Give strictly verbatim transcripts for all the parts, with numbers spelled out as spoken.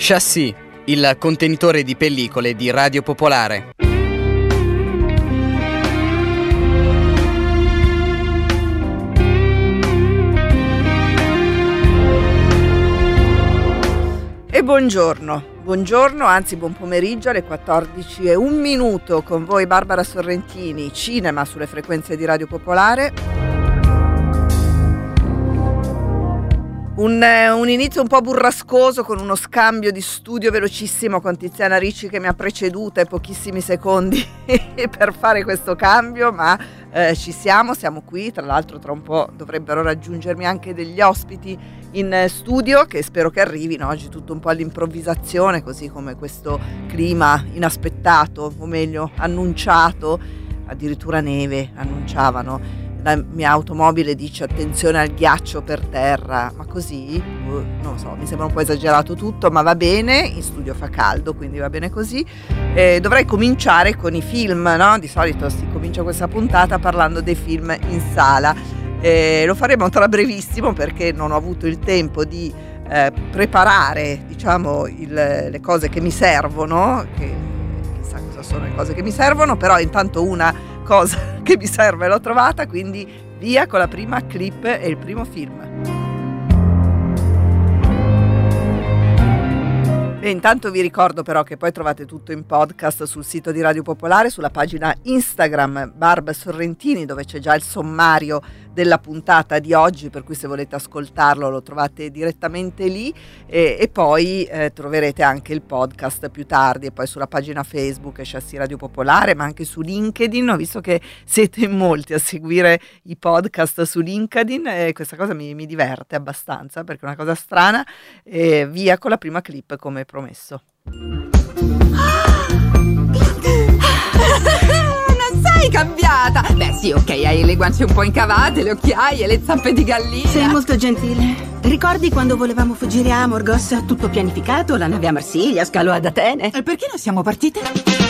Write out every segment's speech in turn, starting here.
Chassis, il contenitore di pellicole di Radio Popolare. E buongiorno, buongiorno, anzi buon pomeriggio alle quattordici e un minuto con voi Barbara Sorrentini, cinema sulle frequenze di Radio Popolare. Un, un inizio un po' burrascoso con uno scambio di studio velocissimo con Tiziana Ricci che mi ha preceduta e pochissimi secondi per fare questo cambio, ma eh, ci siamo, siamo qui. Tra l'altro tra un po' dovrebbero raggiungermi anche degli ospiti in studio che spero che arrivino. Oggi tutto un po' all'improvvisazione, così come questo clima inaspettato, o meglio annunciato, addirittura neve annunciavano. La mia automobile dice attenzione al ghiaccio per terra, ma così, uh, non so, mi sembra un po' esagerato tutto, ma va bene, in studio fa caldo, quindi va bene così. Eh, dovrei cominciare con i film, no? Di solito si comincia questa puntata parlando dei film in sala. Eh, lo faremo tra brevissimo perché non ho avuto il tempo di eh, preparare, diciamo, il, le cose che mi servono, che chissà cosa sono le cose che mi servono, però intanto una cosa che mi serve l'ho trovata, quindi via con la prima clip e il primo film. E intanto vi ricordo però che poi trovate tutto in podcast sul sito di Radio Popolare, sulla pagina Instagram Barb Sorrentini, dove c'è già il sommario della puntata di oggi, per cui se volete ascoltarlo lo trovate direttamente lì, e, e poi eh, troverete anche il podcast più tardi, e poi sulla pagina Facebook Chassis Radio Popolare, ma anche su LinkedIn. Ho visto che siete in molti a seguire i podcast su LinkedIn e questa cosa mi, mi diverte abbastanza perché è una cosa strana. E via con la prima clip come promesso. Non sei cambiata! Beh sì, ok, hai le guance un po' incavate, le occhiaie, le zampe di gallina. Sei molto gentile. Ricordi quando volevamo fuggire a Amorgos? Tutto pianificato, la nave a Marsiglia, scalo ad Atene. E perché non siamo partite?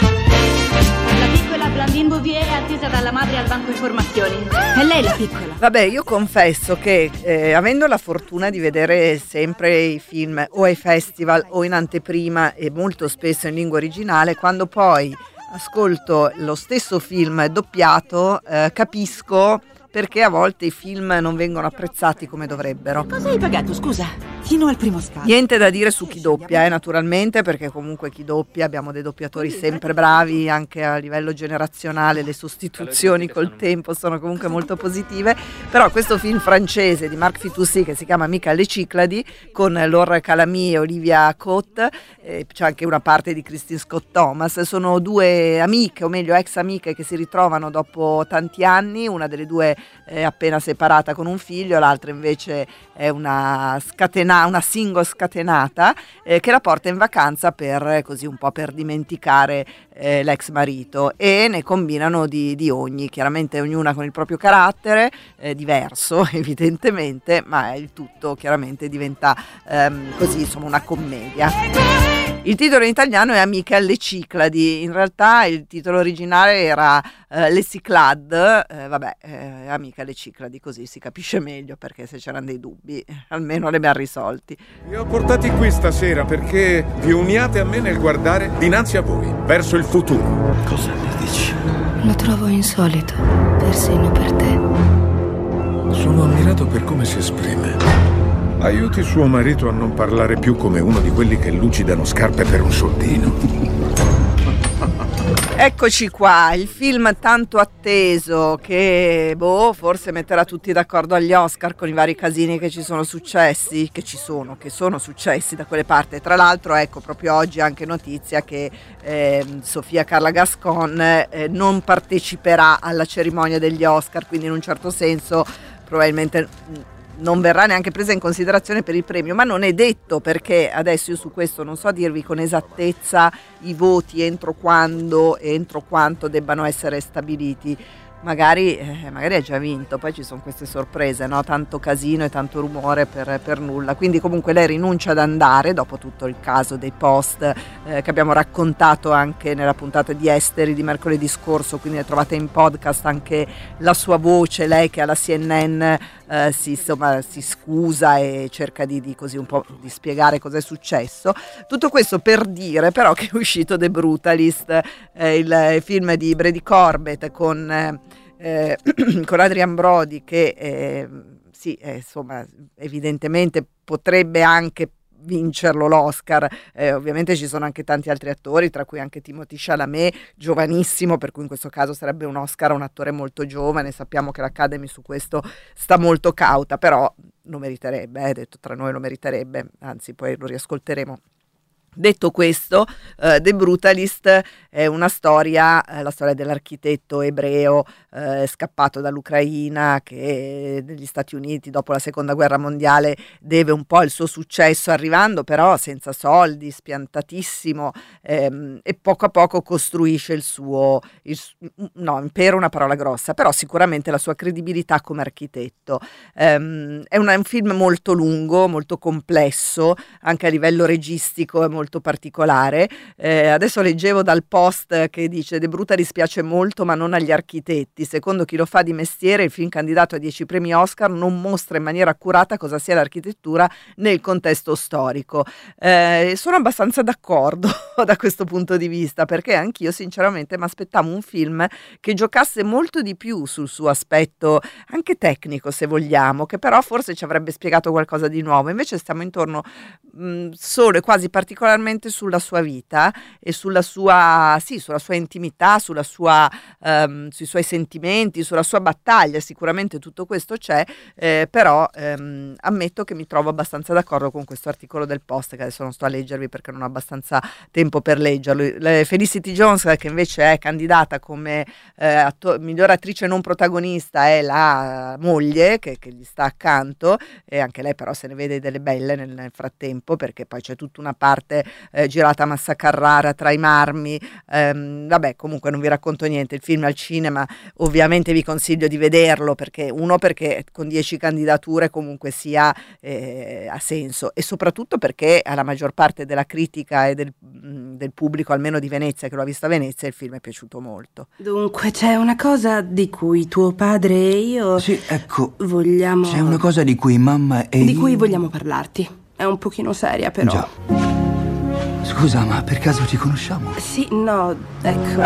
La piccola Blandine Bouvier è attesa dalla madre al banco informazioni. È lei la piccola. Vabbè, io confesso che eh, avendo la fortuna di vedere sempre i film o ai festival o in anteprima e molto spesso in lingua originale, quando poi ascolto lo stesso film doppiato eh, capisco perché a volte i film non vengono apprezzati come dovrebbero. Cosa hai pagato, scusa? Fino al primo scalo. Niente da dire su chi doppia, eh, naturalmente, perché comunque chi doppia, abbiamo dei doppiatori sempre bravi, anche a livello generazionale le sostituzioni col tempo sono comunque molto positive. Però questo film francese di Marc Fitoussi che si chiama Amica alle Cicladi, con Laure Calamy e Olivia Cotte, eh, c'è anche una parte di Christine Scott Thomas, sono due amiche, o meglio ex amiche, che si ritrovano dopo tanti anni. Una delle due è appena separata con un figlio, l'altra invece è una scatena, una single scatenata eh, che la porta in vacanza per così un po' per dimenticare eh, l'ex marito, e ne combinano di, di ogni, chiaramente ognuna con il proprio carattere eh, diverso evidentemente, ma il tutto chiaramente diventa ehm, così insomma una commedia. Il titolo in italiano è Amiche alle Cicladi, in realtà il titolo originale era eh, Le Cyclades, eh, vabbè, eh, Amiche alle Cicladi, così si capisce meglio, perché se c'erano dei dubbi almeno li abbiamo risolti. Vi ho portati qui stasera perché vi uniate a me nel guardare dinanzi a voi, verso il futuro. Cosa ne dici? Lo trovo insolito, persino per te. Sono ammirato per come si esprime. Aiuti suo marito a non parlare più come uno di quelli che lucidano scarpe per un soldino. Eccoci qua, il film tanto atteso che, boh, forse metterà tutti d'accordo agli Oscar con i vari casini che ci sono successi, che ci sono, che sono successi da quelle parti. Tra l'altro, ecco, proprio oggi anche notizia che eh, Sofia Carla Gascon eh, non parteciperà alla cerimonia degli Oscar, quindi in un certo senso probabilmente non verrà neanche presa in considerazione per il premio, ma non è detto, perché adesso io su questo non so dirvi con esattezza i voti entro quando e entro quanto debbano essere stabiliti. Magari, eh, magari ha già vinto, poi ci sono queste sorprese, no? Tanto casino e tanto rumore per, per nulla. Quindi comunque lei rinuncia ad andare dopo tutto il caso dei post eh, che abbiamo raccontato anche nella puntata di Esteri di mercoledì scorso, quindi ne trovate in podcast anche la sua voce, lei che alla C N N eh, si, insomma, si scusa e cerca di, di così un po' di spiegare cosa è successo. Tutto questo per dire però che è uscito The Brutalist, eh, il film di Brady Corbett con, eh, con Adrian Brody che eh, sì, eh, insomma, evidentemente potrebbe anche vincerlo l'Oscar. Eh, ovviamente ci sono anche tanti altri attori, tra cui anche Timothée Chalamet, giovanissimo, per cui in questo caso sarebbe un Oscar a un attore molto giovane. Sappiamo che l'Academy su questo sta molto cauta, però lo meriterebbe, eh, detto tra noi lo meriterebbe, anzi poi lo riascolteremo. Detto questo, uh, The Brutalist è una storia, eh, la storia dell'architetto ebreo eh, scappato dall'Ucraina, che negli Stati Uniti dopo la seconda guerra mondiale deve un po' il suo successo, arrivando però senza soldi, spiantatissimo, ehm, e poco a poco costruisce il suo, il, no, impero è una parola grossa, però sicuramente la sua credibilità come architetto. Ehm, è, una, è un film molto lungo, molto complesso, anche a livello registico, è molto particolare. Eh, adesso leggevo dal Post che dice: The Brutalist piace molto ma non agli architetti. Secondo chi lo fa di mestiere, il film candidato a dieci premi Oscar non mostra in maniera accurata cosa sia l'architettura nel contesto storico. Eh, sono abbastanza d'accordo da questo punto di vista, perché anch'io sinceramente mi aspettavo un film che giocasse molto di più sul suo aspetto anche tecnico, se vogliamo, che però forse ci avrebbe spiegato qualcosa di nuovo. Invece stiamo intorno mh, solo e quasi particolarmente sulla sua vita e sulla sua, sì, sulla sua intimità, sulla sua, um, sui suoi sentimenti, sulla sua battaglia. Sicuramente tutto questo c'è, eh, però ehm, ammetto che mi trovo abbastanza d'accordo con questo articolo del Post, che adesso non sto a leggervi perché non ho abbastanza tempo per leggerlo. Le Felicity Jones, che invece è candidata come eh, atto- miglior attrice non protagonista, è la moglie che, che gli sta accanto, e anche lei però se ne vede delle belle nel, nel frattempo, perché poi c'è tutta una parte Eh, girata a Massa Carrara tra i marmi. ehm, vabbè, comunque non vi racconto niente. Il film è al cinema, ovviamente vi consiglio di vederlo, perché uno, perché con dieci candidature comunque sia eh, ha senso, e soprattutto perché alla maggior parte della critica e del, del pubblico, almeno di Venezia, che lo ha visto a Venezia, il film è piaciuto molto. Dunque, c'è una cosa di cui tuo padre e io... Sì, ecco, vogliamo... c'è una cosa di cui mamma e Di io... cui vogliamo parlarti. È un pochino seria, però. Già. Scusa, ma per caso ci conosciamo? Sì, no, ecco.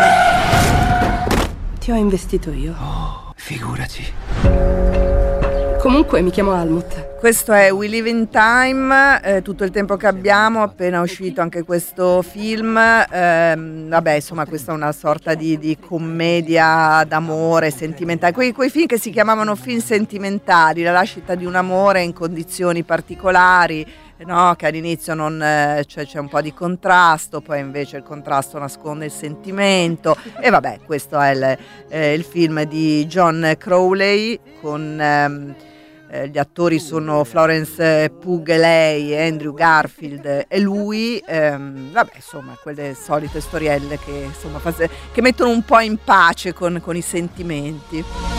Ti ho investito io. Oh, figuraci. Comunque mi chiamo Almut. Questo è We Live in Time, eh, tutto il tempo che abbiamo, appena uscito anche questo film. Eh, vabbè, insomma, questa è una sorta di, di commedia d'amore sentimentale, quei, quei film che si chiamavano film sentimentali, la nascita di un amore in condizioni particolari, no? Che all'inizio non, eh, cioè, c'è un po' di contrasto, poi invece il contrasto nasconde il sentimento, e vabbè, questo è il, eh, il film di John Crowley con... Ehm, Eh, gli attori sono Florence Pugh e lei, Andrew Garfield e lui. ehm, vabbè, insomma, quelle solite storielle che, insomma, fa, che mettono un po' in pace con, con i sentimenti.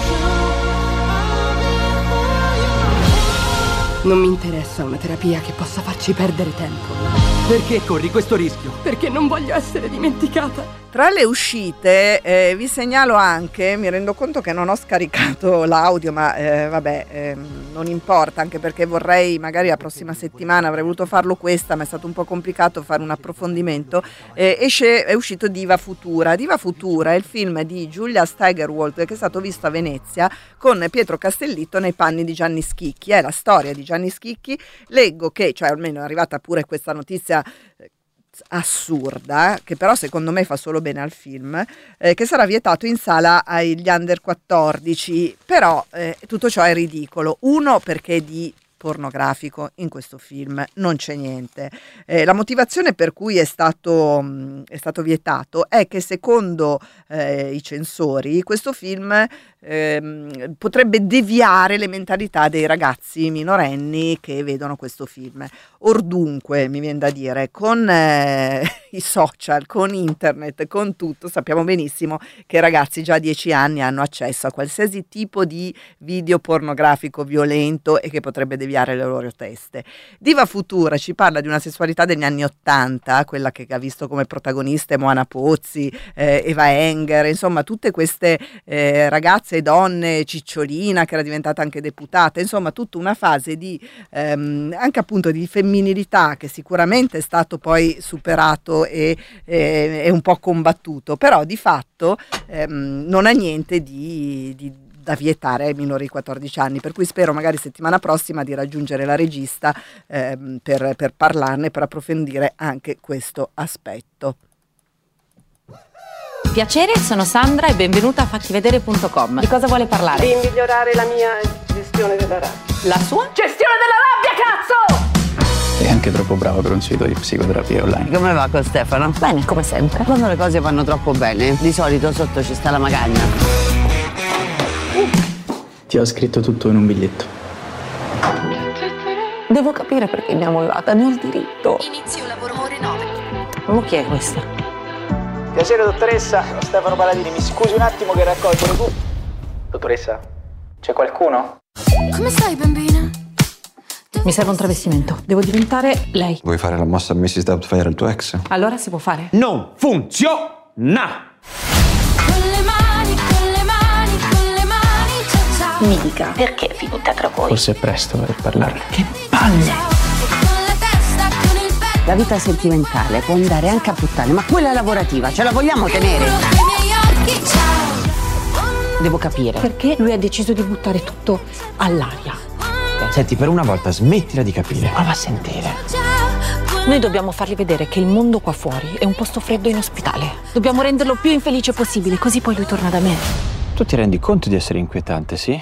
Non mi interessa una terapia che possa farci perdere tempo. Perché corri questo rischio? Perché non voglio essere dimenticata. Tra le uscite eh, vi segnalo anche, mi rendo conto che non ho scaricato l'audio, ma eh, vabbè, eh, non importa, anche perché vorrei, magari la prossima settimana avrei voluto farlo questa, ma è stato un po' complicato fare un approfondimento. Eh, esce, è uscito Diva Futura. Diva Futura è il film di Julia Steigerwald, che è stato visto a Venezia con Pietro Castellitto nei panni di Gianni Schicchi. È la storia di Gianni Schicchi. Leggo che, cioè almeno è arrivata pure questa notizia assurda, che però secondo me fa solo bene al film, eh, che sarà vietato in sala agli under quattordici, però eh, tutto ciò è ridicolo. Uno, perché di pornografico in questo film non c'è niente. Eh, la motivazione per cui è stato, mh, è stato vietato è che secondo eh, i censori questo film ehm, potrebbe deviare le mentalità dei ragazzi minorenni che vedono questo film. Or dunque, mi viene da dire, con eh, i social, con internet, con tutto, sappiamo benissimo che i ragazzi già a dieci anni hanno accesso a qualsiasi tipo di video pornografico violento e che potrebbe deviare sfogliare le loro teste. Diva Futura ci parla di una sessualità degli anni Ottanta, quella che ha visto come protagoniste Moana Pozzi, eh, Eva Enger, insomma tutte queste eh, ragazze e donne, Cicciolina che era diventata anche deputata, insomma tutta una fase di ehm, anche appunto di femminilità che sicuramente è stato poi superato e, e, e un po' combattuto, però di fatto ehm, non ha niente di, di da vietare ai minori di quattordici anni, per cui spero magari settimana prossima di raggiungere la regista ehm, per, per parlarne, per approfondire anche questo aspetto. Piacere, sono Sandra e benvenuta a facchivedere punto com. Di cosa vuole parlare? Di migliorare la mia gestione della rabbia. La sua? Gestione della rabbia, cazzo! Sei anche troppo brava per un sito di psicoterapia online. Come va con Stefano? Bene, come sempre. Quando le cose vanno troppo bene, di solito sotto ci sta la magagna. Ti ho scritto tutto in un biglietto. Devo capire perché mi ha mollata, ne ho il diritto. Inizio lavoro ore nove. Ma chi è questa? Piacere dottoressa, Stefano Paladini, mi scusi un attimo che raccolgo le cu... Dottoressa, c'è qualcuno? Come stai, bambina? Mi serve un travestimento, devo diventare lei. Vuoi fare la mossa a missus Doubtfire al tuo ex? Allora si può fare? Non funziona! Mi dica, perché è finita tra voi? Forse è presto per parlarne. Che palle! La vita sentimentale può andare anche a puttane, ma quella lavorativa ce la vogliamo tenere? Devo capire perché lui ha deciso di buttare tutto all'aria. Senti, per una volta smettila di capire. Prova a sentire. Noi dobbiamo fargli vedere che il mondo qua fuori è un posto freddo e inospitale. Dobbiamo renderlo più infelice possibile, così poi lui torna da me. Tu ti rendi conto di essere inquietante, sì?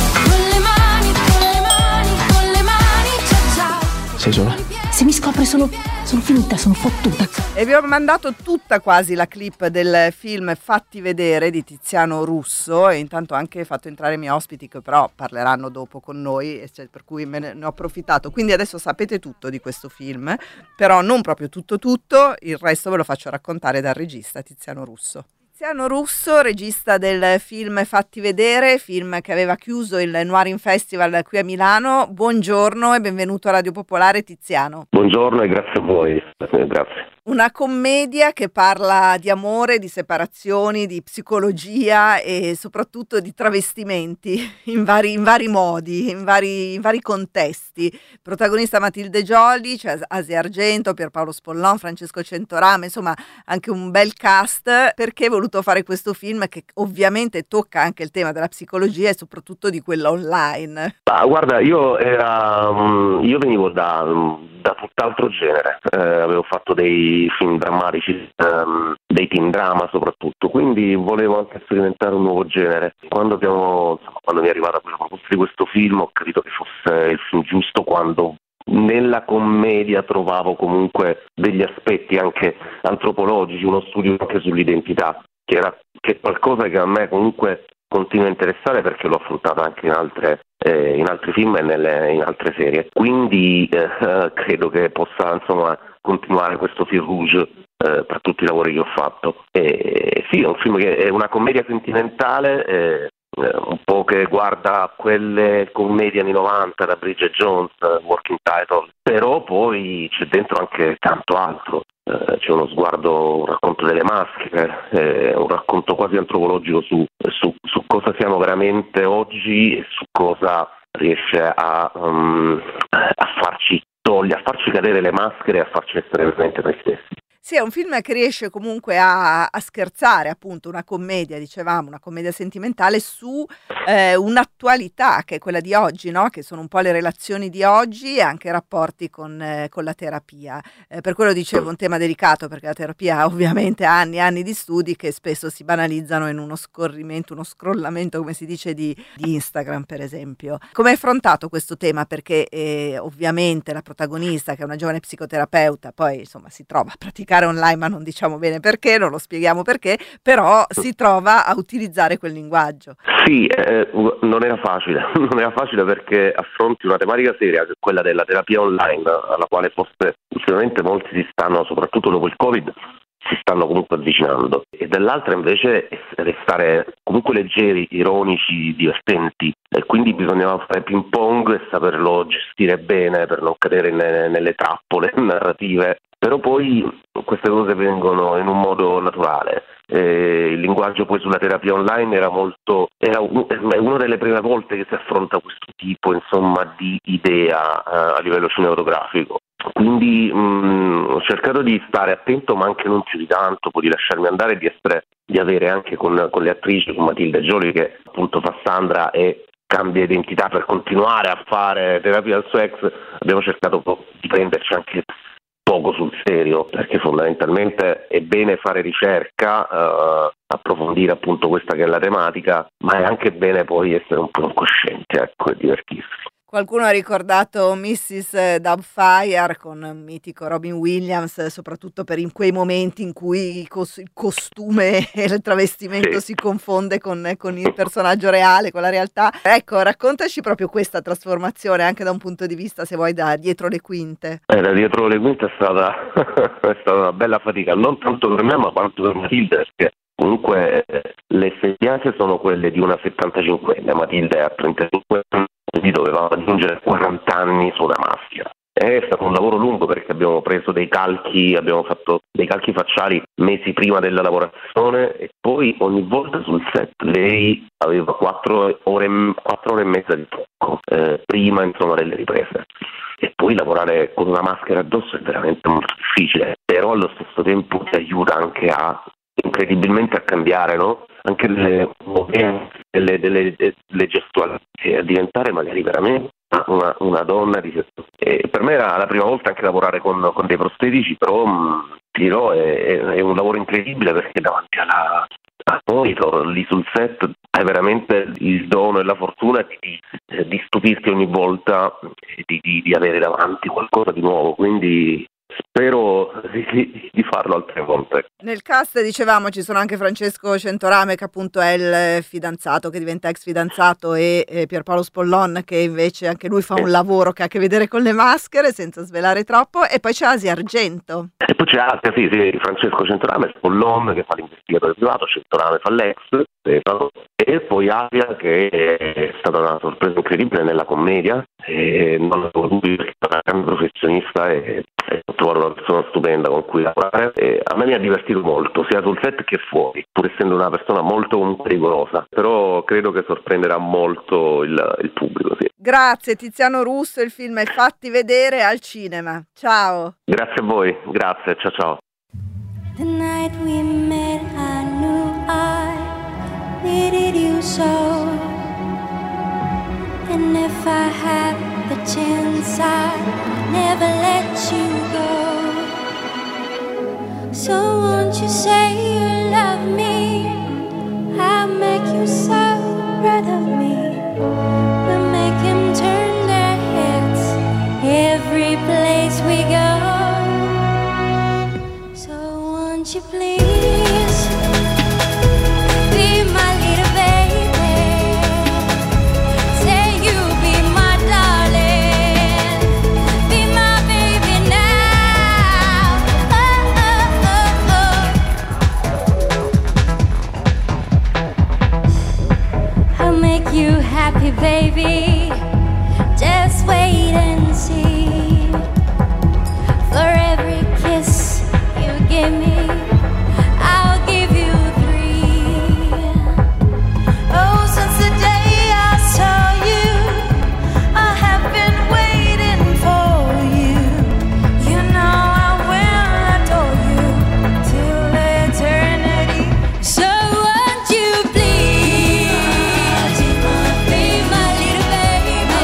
Sei sola? Se mi scopre sono, sono finita, sono fottuta. E vi ho mandato tutta quasi la clip del film Fatti vedere di Tiziano Russo, e intanto anche fatto entrare i miei ospiti che però parleranno dopo con noi, e cioè, per cui me ne, ne ho approfittato. Quindi adesso sapete tutto di questo film, però non proprio tutto tutto, il resto ve lo faccio raccontare dal regista Tiziano Russo. Tiziano Russo, regista del film Fatti vedere, film che aveva chiuso il Noirin Festival qui a Milano. Buongiorno e benvenuto a Radio Popolare, Tiziano. Buongiorno e grazie a voi. Eh, grazie. Una commedia che parla di amore, di separazioni, di psicologia e soprattutto di travestimenti in vari, in vari modi, in vari, in vari contesti. Protagonista Matilde Jolly, cioè Asia Argento, Pierpaolo Spollon, Francesco Centorame, insomma anche un bel cast. Perché hai voluto fare questo film che ovviamente tocca anche il tema della psicologia e soprattutto di quella online? Ah, guarda, io era io venivo da, da tutt'altro genere, eh, avevo fatto dei film drammatici, um, dei teen drama soprattutto, quindi volevo anche sperimentare un nuovo genere. Quando abbiamo, insomma, quando mi è arrivata quella proposta di questo film, ho capito che fosse il film giusto, quando nella commedia trovavo comunque degli aspetti anche antropologici, uno studio anche sull'identità, che era che è qualcosa che a me comunque continua a interessare, perché l'ho affrontata anche in altre eh, in altri film e nelle, in altre serie. Quindi eh, credo che possa insomma continuare questo fil rouge eh, per tutti i lavori che ho fatto. E, sì, è un film che è una commedia sentimentale, eh, un po' che guarda a quelle commedie anni novanta da Bridget Jones, Working Title, però poi c'è dentro anche tanto altro. Eh, c'è uno sguardo, un racconto delle maschere, eh, un racconto quasi antropologico su, su, su cosa siamo veramente oggi e su cosa riesce a, um, a farci togliere, a farci cadere le maschere e a farci essere veramente noi stessi. Sì, è un film che riesce comunque a, a scherzare, appunto, una commedia, dicevamo, una commedia sentimentale su eh, un'attualità che è quella di oggi, no? Che sono un po' le relazioni di oggi e anche i rapporti con, eh, con la terapia. Eh, per quello dicevo un tema delicato, perché la terapia ovviamente ha anni e anni di studi che spesso si banalizzano in uno scorrimento, uno scrollamento, come si dice, di, di Instagram, per esempio. Come hai affrontato questo tema? Perché eh, ovviamente la protagonista, che è una giovane psicoterapeuta, poi insomma si trova a praticare online, ma non diciamo bene perché, non lo spieghiamo perché, però si trova a utilizzare quel linguaggio. Sì, eh, non era facile, non era facile perché affronti una tematica seria, che è quella della terapia online, alla quale forse ultimamente molti si stanno, soprattutto dopo il Covid, si stanno comunque avvicinando, e dall'altra invece restare comunque leggeri, ironici, divertenti, e quindi bisognava fare ping pong e saperlo gestire bene per non cadere ne, nelle trappole narrative. Però poi queste cose vengono in un modo naturale. Eh, il linguaggio poi sulla terapia online era molto era un, è una delle prime volte che si affronta questo tipo, insomma, di idea eh, a livello cinematografico. Quindi mh, ho cercato di stare attento, ma anche non più di tanto, poi di lasciarmi andare, di essere, di avere anche con, con le attrici, con Matilde Gioli, che appunto fa Sandra e cambia identità per continuare a fare terapia al suo ex. Abbiamo cercato di prenderci anche poco sul serio, perché fondamentalmente è bene fare ricerca, eh, approfondire appunto questa che è la tematica, ma è anche bene poi essere un po' incoscienti, ecco, e divertirsi. Qualcuno ha ricordato missus Doubtfire con il mitico Robin Williams, soprattutto per in quei momenti in cui il, cos- il costume e il travestimento sì. si confonde con, con il personaggio reale, con la realtà. Ecco, raccontaci proprio questa trasformazione, anche da un punto di vista, se vuoi, da dietro le quinte. Eh, da dietro le quinte è stata, è stata una bella fatica, non tanto per me, ma quanto per Matilde, perché comunque eh, le sembianze sono quelle di una settantacinquenne, Matilde ha trentacinque anni, quindi dovevamo raggiungere quaranta anni su una maschera. È stato un lavoro lungo, perché abbiamo preso dei calchi, abbiamo fatto dei calchi facciali mesi prima della lavorazione, e poi ogni volta sul set lei aveva quattro ore, quattro ore e mezza di trucco eh, prima, insomma, delle riprese. E poi lavorare con una maschera addosso è veramente molto difficile, però allo stesso tempo ti aiuta anche a incredibilmente a cambiare, no? Anche le delle, delle, delle gestuali, a diventare magari veramente una, una donna di e per me era la prima volta anche lavorare con, con dei prostetici, però mh, ti dirò, è, è un lavoro incredibile, perché davanti alla a monitor lì sul set hai veramente il dono e la fortuna di, di stupirti ogni volta, di, di, di avere davanti qualcosa di nuovo, quindi spero di, di farlo altre volte. Nel cast, dicevamo, ci sono anche Francesco Centorame, che appunto è il fidanzato, che diventa ex fidanzato, e, e Pierpaolo Spollon, che invece anche lui fa un lavoro che ha a che vedere con le maschere, senza svelare troppo, e poi c'è Asia Argento. E poi c'è Asia, sì, sì, Francesco Centorame, Spollon che fa l'investigatore privato, Centorame fa l'ex, Stefano, e poi Asia, che è stata una sorpresa incredibile nella commedia, e non avevo dubbi, perché è una grande professionista e ho trovato una persona stupenda con cui lavorare, e a me mi ha divertito molto, sia sul set che fuori, pur essendo una persona molto comunque rigorosa, però credo che sorprenderà molto il, il pubblico. Sì. Grazie Tiziano Russo, il film è Fatti vedere al cinema. Ciao. Grazie a voi, grazie, ciao ciao. The night we met, I knew I needed you so, and if I had the chance I'd never let you go. So won't you say you love me? I'll make you so proud of me. We'll make him turn their heads every place we go. So won't you please be my little baby? Say you'll be my darling, be my baby now. Oh, oh, oh, oh. I'll make you happy, baby. Just wait and see. For every kiss you give me, I'll give you three. Oh, since the day I saw you, I have been waiting for you. You know I will adore you till eternity. So won't you please be my little baby?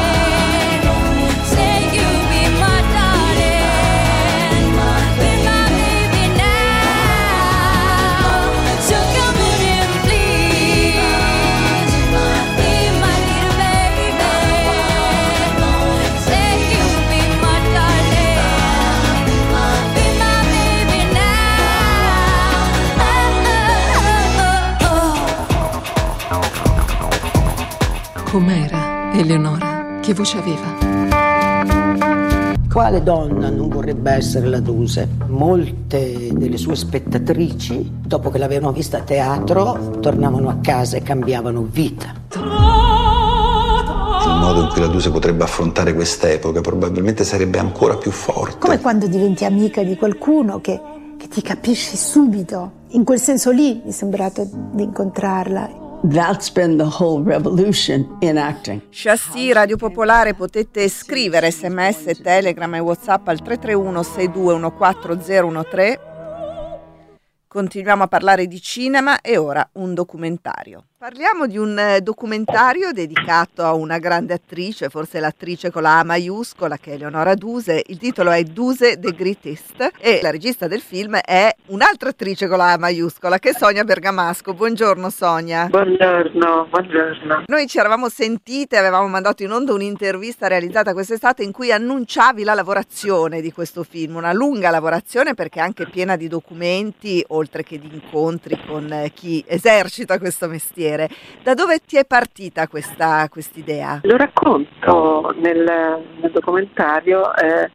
Say you'll be my darling, be my baby now. So come on in, please, be my little baby. Say you'll be my darling, be my baby now. Oh, oh, oh, oh. Com'era Eleonora? Che voce aveva? Quale donna non vorrebbe essere la Duse? Molte delle sue spettatrici, dopo che l'avevano vista a teatro, tornavano a casa e cambiavano vita. Il modo in cui la Duse potrebbe affrontare quest'epoca probabilmente sarebbe ancora più forte. Come quando diventi amica di qualcuno che, che ti capisci subito. In quel senso lì mi è sembrato di incontrarla. That's been the whole revolution in acting. Chassis Radio Popolare, potete scrivere sms, telegram e whatsapp al tre tre uno sei due uno quattro zero uno tre. Continuiamo a parlare di cinema e ora un documentario. Parliamo di un eh, documentario dedicato a una grande attrice, forse l'attrice con la A maiuscola, che è Eleonora Duse. Il titolo è Duse the Greatest e la regista del film è un'altra attrice con la A maiuscola, che è Sonia Bergamasco. Buongiorno Sonia. Buongiorno, buongiorno. Noi ci eravamo sentite, avevamo mandato in onda un'intervista realizzata quest'estate in cui annunciavi la lavorazione di questo film, una lunga lavorazione perché anche piena di documenti, oltre che di incontri con eh, chi esercita questo mestiere. Da dove ti è partita questa quest'idea? Lo racconto nel, nel documentario eh,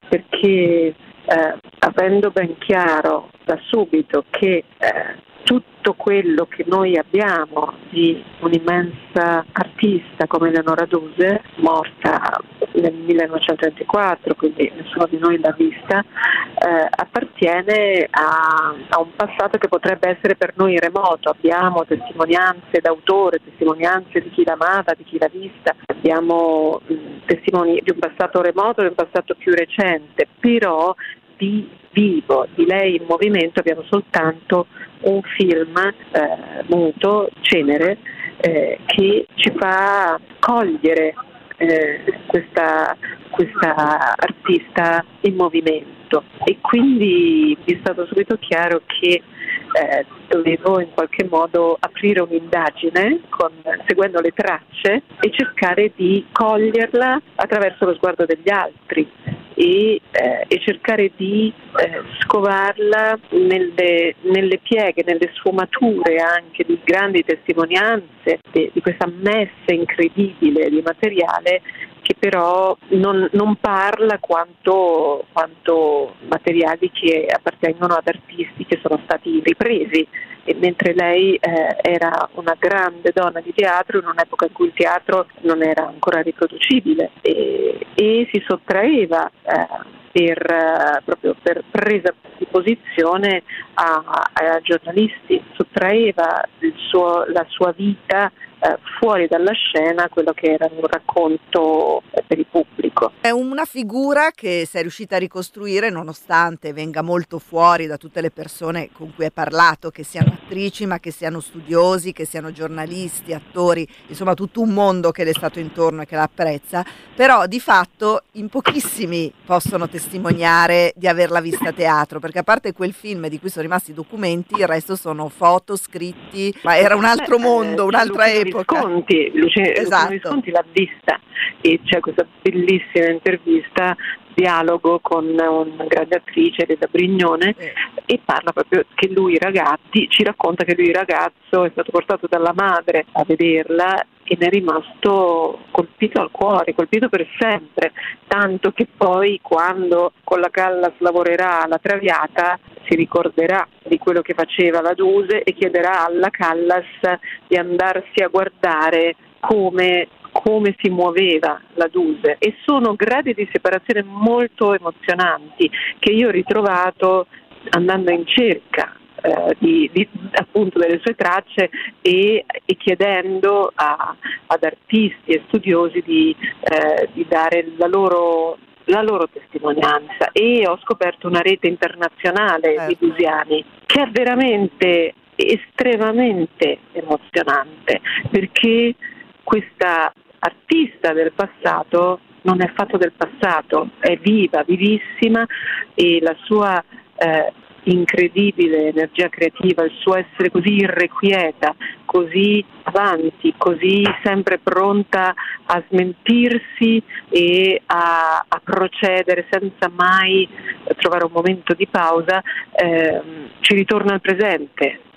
perché eh, avendo ben chiaro da subito che eh, tutto quello che noi abbiamo di un'immensa artista come Eleonora Duse, morta nel millenovecentoventiquattro, quindi nessuno di noi l'ha vista, eh, appartiene a, a un passato che potrebbe essere per noi remoto. Abbiamo testimonianze d'autore, testimonianze di chi l'ha amata, di chi l'ha vista, abbiamo mh, testimoni di un passato remoto, di un passato più recente, però di vivo, di lei in movimento abbiamo soltanto un film eh, muto, cenere, eh, che ci fa cogliere eh, questa, questa artista in movimento, e quindi mi è stato subito chiaro che eh, dovevo in qualche modo aprire un'indagine con, seguendo le tracce e cercare di coglierla attraverso lo sguardo degli altri. E, eh, e cercare di eh, scovarla nelle, nelle pieghe, nelle sfumature anche di grandi testimonianze, di, di questa messe incredibile di materiale che però non, non parla quanto, quanto materiali che appartengono ad artisti che sono stati ripresi. E mentre lei eh, era una grande donna di teatro in un'epoca in cui il teatro non era ancora riproducibile e, e si sottraeva eh, per, eh, proprio per presa di posizione a, a giornalisti, sottraeva il suo, la sua vita eh, fuori dalla scena, quello che era un racconto eh, per il pubblico. È una figura che sei riuscita a ricostruire nonostante venga molto fuori da tutte le persone con cui hai parlato, che siano attrici ma che siano studiosi, che siano giornalisti, attori, insomma tutto un mondo che le è stato intorno e che la apprezza, però di fatto in pochissimi possono testimoniare di averla vista a teatro, perché a parte quel film di cui sono rimasti documenti, il resto sono foto, scritti, ma era un altro mondo, Beh, un'altra Luchino epoca. Visconti, Luce, Esatto. Luchino Visconti l'ha vista e c'è questa bellissima intervista, dialogo con una grande attrice, Elena Brignone, eh. e parla proprio che lui ragazzi, ci racconta che lui ragazzo è stato portato dalla madre a vederla e ne è rimasto colpito al cuore, colpito per sempre, tanto che poi quando con la Callas lavorerà alla Traviata si ricorderà di quello che faceva la Duse e chiederà alla Callas di andarsi a guardare come come si muoveva la Duse, e sono gradi di separazione molto emozionanti che io ho ritrovato andando in cerca eh, di, di, appunto delle sue tracce e, e chiedendo a, ad artisti e studiosi di, eh, di dare la loro la loro testimonianza, e ho scoperto una rete internazionale eh. di dusiani che è veramente estremamente emozionante, perché questa artista del passato non è fatto del passato, è viva, vivissima, e la sua eh, incredibile energia creativa, il suo essere così irrequieta, così avanti, così sempre pronta a smentirsi e a, a procedere senza mai trovare un momento di pausa, eh, ci ritorna al presente.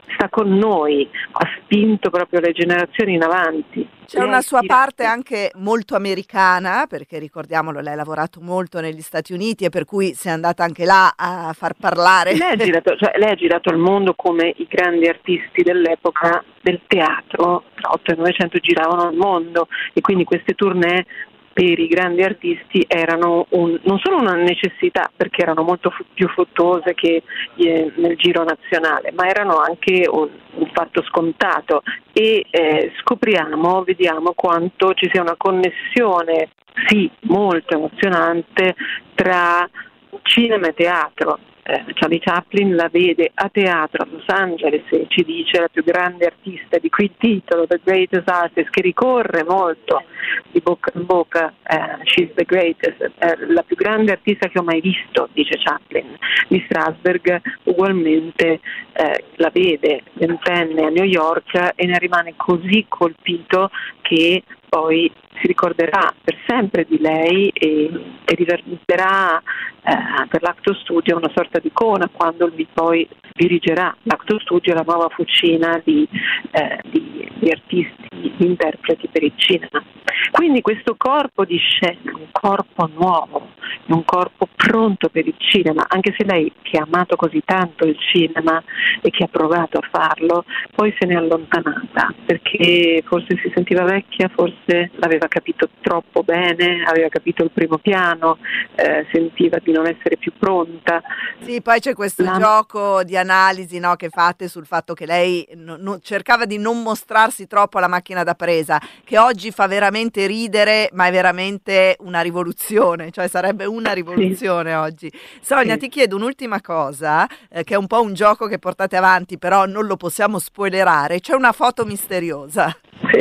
sta con noi, ha spinto proprio le generazioni in avanti. C'è una sua parte anche molto americana, perché ricordiamolo, lei ha lavorato molto negli Stati Uniti e per cui si è andata anche là a far parlare. Lei ha girato, cioè, lei ha girato il mondo come i grandi artisti dell'epoca del teatro, tra ottocento e novecento giravano il mondo, e quindi queste tournée per i grandi artisti erano un, non solo una necessità, perché erano molto fu- più fruttuose che eh, nel giro nazionale, ma erano anche un, un fatto scontato, e eh, scopriamo, vediamo quanto ci sia una connessione, sì, molto emozionante, tra cinema e teatro. Eh, Charlie Chaplin la vede a teatro a Los Angeles e ci dice: la più grande artista, di cui titolo The Greatest Artist, che ricorre molto di bocca in bocca, eh, she's the greatest, eh, la più grande artista che ho mai visto, dice Chaplin. Di Strasberg ugualmente eh, la vede ventenne a New York e ne rimane così colpito che poi si ricorderà per sempre di lei e, e diventerà eh, per l'Actor Studio una sorta di icona quando lui poi dirigerà l'Actor Studio, la nuova fucina di, eh, di, di artisti, di interpreti per il cinema. Quindi questo corpo di scena, un corpo nuovo, un corpo pronto per il cinema, anche se lei, che ha amato così tanto il cinema e che ha provato a farlo, poi se n'è allontanata perché forse si sentiva vecchia, forse l'aveva capito troppo bene, aveva capito il primo piano, eh, sentiva di non essere più pronta. Sì, poi c'è questo La... gioco di analisi, no, che fate sul fatto che lei no, no, cercava di non mostrarsi troppo alla macchina da presa, che oggi fa veramente ridere, ma è veramente una rivoluzione, cioè sarebbe una rivoluzione sì. Oggi. Sonia, sì. Ti chiedo un'ultima cosa, eh, che è un po' un gioco che portate avanti, però non lo possiamo spoilerare. C'è una foto misteriosa.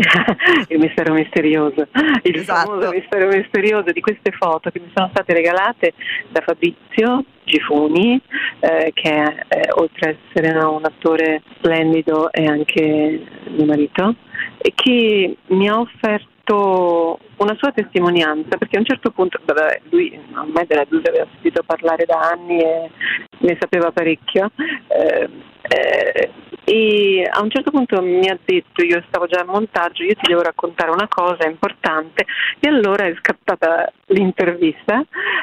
Sì, il mistero misterioso, il esatto. famoso mistero misterioso di queste foto che mi sono state regalate da Fabrizio Gifuni, eh, che eh, oltre a essere no, un attore splendido è anche mio marito, e che mi ha offerto una sua testimonianza, perché a un certo punto vabbè, lui ormai della Duse aveva sentito parlare da anni e ne sapeva parecchio, eh, eh, e a un certo punto mi ha detto, io stavo già al montaggio, io ti devo raccontare una cosa importante, e allora è scattata l'intervista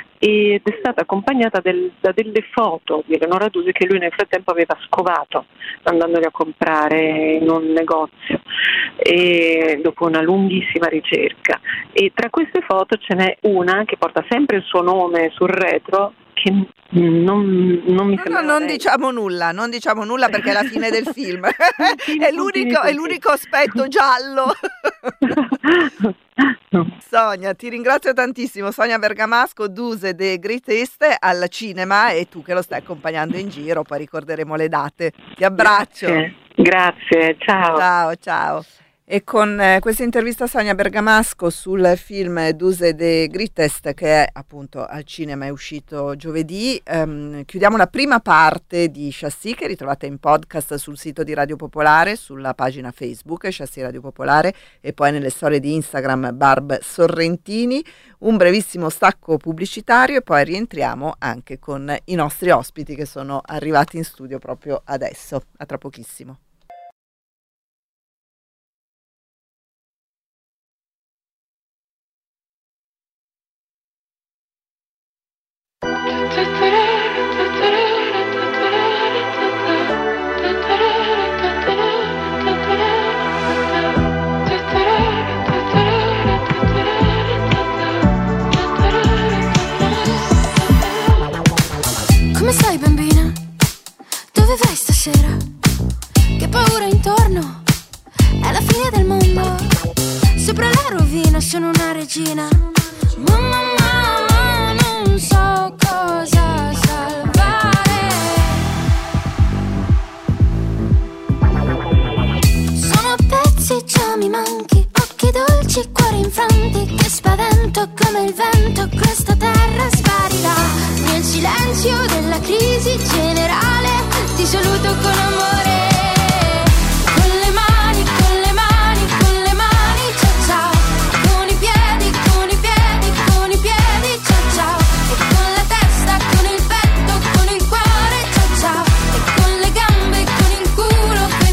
ed è stata accompagnata del, da delle foto di Eleonora Duse che lui nel frattempo aveva scovato andandoli a comprare in un negozio, e dopo una lunghissima ricerca, e tra queste foto ce n'è una che porta sempre il suo nome sul retro, che non, non mi sembra. No, no, non diciamo nulla, non diciamo nulla perché è la fine del film. è, l'unico, è l'unico aspetto giallo. Sonia, ti ringrazio tantissimo. Sonia Bergamasco, Duse de Greatest al cinema, e tu che lo stai accompagnando in giro, poi ricorderemo le date. Ti abbraccio. Grazie, Grazie. Ciao. Ciao, ciao. E con eh, questa intervista a Sonia Bergamasco sul film Duse de Greatest, che è appunto al cinema, è uscito giovedì, ehm, chiudiamo la prima parte di Chassis, che ritrovate in podcast sul sito di Radio Popolare, sulla pagina Facebook Chassis Radio Popolare, e poi nelle storie di Instagram Barb Sorrentini. Un brevissimo stacco pubblicitario e poi rientriamo anche con i nostri ospiti che sono arrivati in studio proprio adesso. A tra pochissimo. Come stai, bambina? Dove vai stasera? Che paura intorno? È la fine del mondo. Sopra la rovina sono una regina. Mamma, mamma, non so cosa salvare. Sono pezzi, già mi manchi. Occhi dolci, cuori infranti. Che spavento come il vento. Questa terra sparirà. Nel silenzio della crisi generale ti saluto con amore. Con le mani, con le mani, con le mani, ciao ciao. Con i piedi, con i piedi, con i piedi, ciao ciao. E con la testa, con il petto, con il cuore, ciao ciao. E con le gambe, con il culo,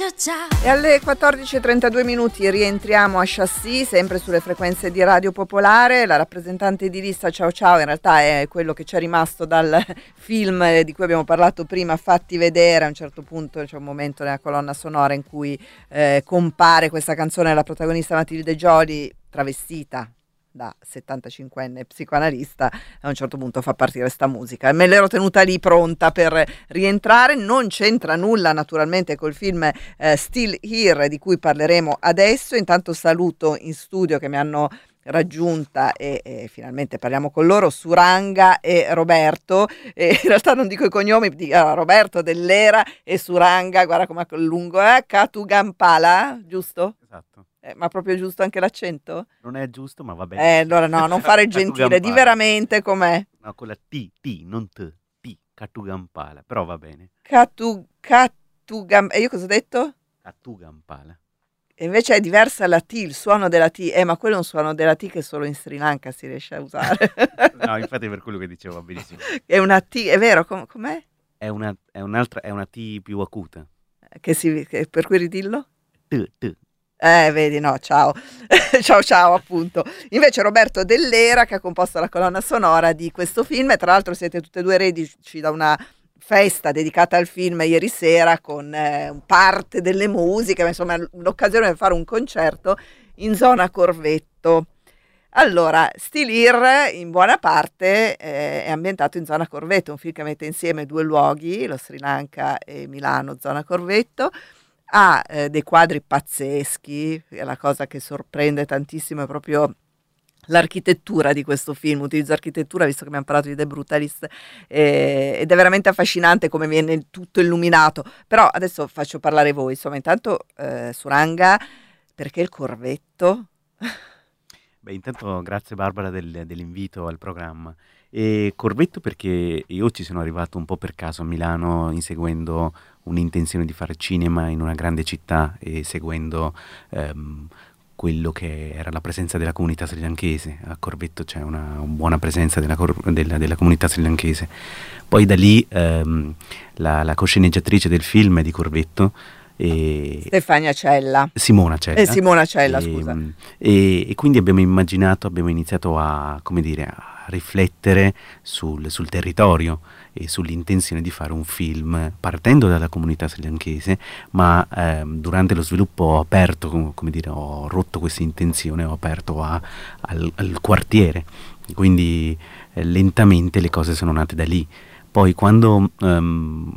E alle quattordici e trentadue minuti rientriamo a Chassis, sempre sulle frequenze di Radio Popolare. La rappresentante di lista Ciao Ciao in realtà è quello che ci è rimasto dal film di cui abbiamo parlato prima, Fatti vedere. A un certo punto c'è un momento nella colonna sonora in cui eh, compare questa canzone della protagonista Matilde Gioli travestita da settantacinquenne psicoanalista. A un certo punto fa partire sta musica, me l'ero tenuta lì pronta per rientrare. Non c'entra nulla naturalmente col film eh, Still Here, di cui parleremo adesso. Intanto saluto in studio che mi hanno raggiunta e, e finalmente parliamo con loro, Suranga e Roberto. E in realtà non dico i cognomi, dico, allora, Roberto Dell'Era e Suranga, guarda com'è lungo, eh? Katugampala, giusto? Esatto. Eh, ma proprio giusto anche l'accento? Non è giusto, ma va bene. Eh, allora no, non fare il gentile, di veramente com'è? No, con la T, T, non T, T, Katugampala, però va bene. Katu, Katugampala, e io cosa ho detto? Katugampala. E invece è diversa la T, il suono della T, eh, ma quello è un suono della T che solo in Sri Lanka si riesce a usare. No, infatti è per quello che dicevo, va benissimo. È una T, è vero, com- com'è? È una, è un'altra, è una T più acuta. Che si, che, per cui ridillo? T, T. Eh, vedi, no, ciao. ciao, ciao, appunto. Invece Roberto Dell'Era, che ha composto la colonna sonora di questo film, e tra l'altro siete tutte e due reduci da una festa dedicata al film ieri sera con eh, parte delle musiche, ma insomma l'occasione per fare un concerto in zona Corvetto. Allora, Still Here in buona parte eh, è ambientato in zona Corvetto, un film che mette insieme due luoghi, lo Sri Lanka e Milano, zona Corvetto. Ha eh, dei quadri pazzeschi, è la cosa che sorprende tantissimo, è proprio l'architettura di questo film. Utilizzo architettura visto che abbiamo parlato di The Brutalist eh, ed è veramente affascinante come viene tutto illuminato. Però adesso faccio parlare voi, insomma, intanto eh, Suranga, perché il Corvetto? Beh, intanto grazie Barbara del, dell'invito al programma. E Corvetto perché io ci sono arrivato un po' per caso a Milano, inseguendo un'intenzione di fare cinema in una grande città e seguendo ehm, quello che era la presenza della comunità srilanchese. A Corvetto c'è una, una buona presenza della, della, della comunità srilanchese. Poi da lì ehm, la, la cosceneggiatrice del film è di Corvetto, e Stefania Cella. Simona Cella. Eh, Simona Cella, e, scusa. E, e quindi abbiamo immaginato, abbiamo iniziato a, come dire, a riflettere sul, sul territorio e sull'intenzione di fare un film partendo dalla comunità srilanchese, ma ehm, durante lo sviluppo ho aperto, come dire, ho rotto questa intenzione, ho aperto a, al, al quartiere, quindi eh, lentamente le cose sono nate da lì. Poi quando ehm,